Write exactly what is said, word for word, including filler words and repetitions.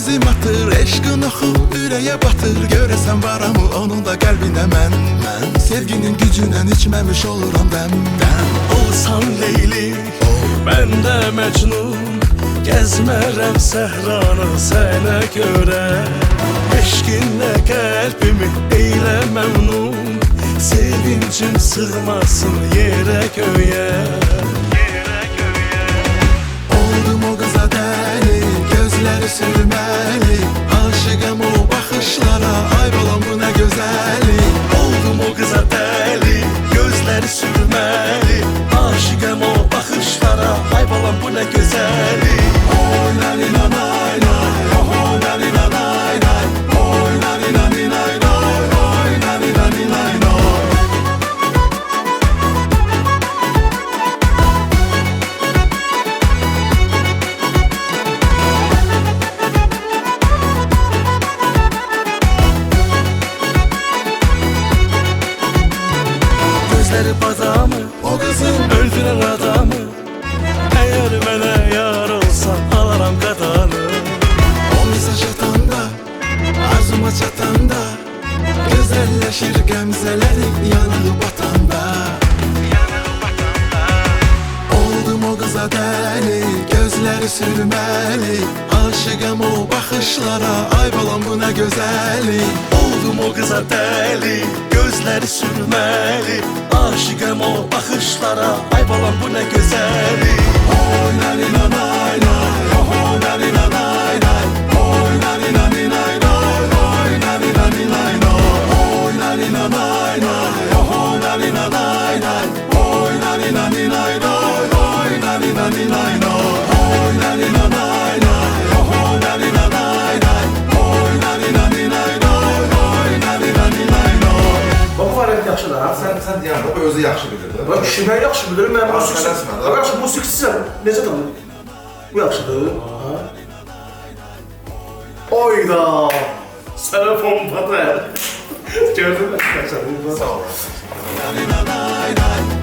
bizim atır, eşqin oxu ürəyə batır. Görəsən varamı onun da qəlbində mən, mən sevginin gücündən içməmiş oluram dəmdən. Olsan Leyli, ben de Mecnun, gezmerem səhranı sənə görə. Eşqinlə qəlbimi eylə məmnun, sevincim sığmasın yerə göyə. Oldum o qıza dəli, gözləri sürməli, aşıqam o baxışlara, ay balam bu nə gözəllik. Oldum o qıza dəli, gözləri sürməli, aşıqam o baxışlara, ay balam bu nə gözəllik. Oy nani nanay nay, oy nani nanay nay, oy nani nani nay nay, oy nani nani nay nay. Gözləri badamı, O qızın öldürən adamı, əgər mənə yar olsan alaram qadanı. o mesaj atanda, arzuma çatanda, gözəlləşir qəmzələri yanığı batanda. Oldum o qıza dəli, gözləri sürməli, aşıqam o baxışlara, ay balam bu nə gözəllik. Oldum o qıza dəli, gözləri sürməli, aşıqam o baxışlara, ay balam bu nə gözəllik. Oy nani nanay nay, oy nani nanay nay, oy nani nani nay nay, oy nani nani nay nay, oy nani nanay nay, oy nani nanay nay, oy nani nani nay nay, oy nani nani nay nay, oy nani nanay nay, oy nani nanay nay, oy nani nani nay nay, oy nani nani nay nay. Bu variant yaxşıdır ha. Sən sən deyən o özü yaxşı bilirdi. Bax işimi yaxşı bilirəm, mən Ha, musiqisi. tələsmə də. Bax musiqisizəm. Necə tanıyım? Bu yaxşıdır. Ha. Oyda. Sənə pompa da. Gördün mü? Sağ ol. Nani nanay nay,